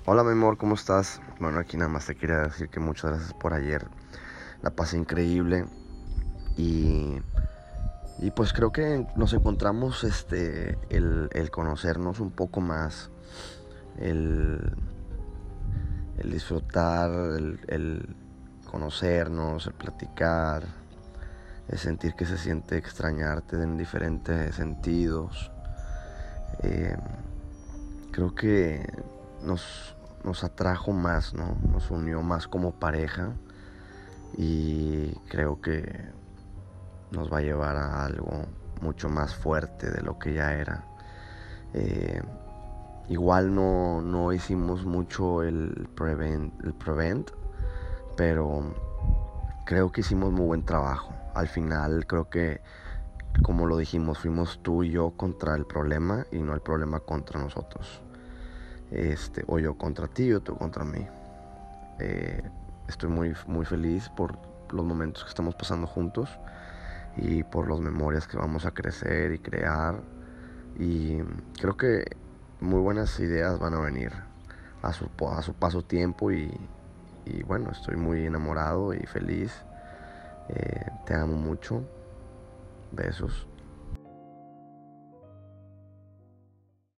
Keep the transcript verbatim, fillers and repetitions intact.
Hola mi amor, ¿cómo estás? Bueno, aquí nada más te quería decir que muchas gracias por ayer. La pasé increíble y, y pues creo que nos encontramos este, el, el conocernos un poco más, el, el disfrutar, el, el conocernos, el platicar, el sentir que se siente extrañarte en diferentes sentidos. Eh, Creo que nos, nos atrajo más, ¿no? Nos unió más como pareja y creo que nos va a llevar a algo mucho más fuerte de lo que ya era. Eh, Igual no, no hicimos mucho el prevent, el prevent, pero creo que hicimos muy buen trabajo. Al final creo que, como lo dijimos, fuimos tú y yo contra el problema y no el problema contra nosotros. Este, o yo contra ti o tú contra mí. Eh, Estoy muy, muy feliz por los momentos que estamos pasando juntos y por las memorias que vamos a crecer y crear. Y creo que muy buenas ideas van a venir a su, a su paso tiempo y, y bueno, estoy muy enamorado y feliz. Eh, te amo mucho. Besos.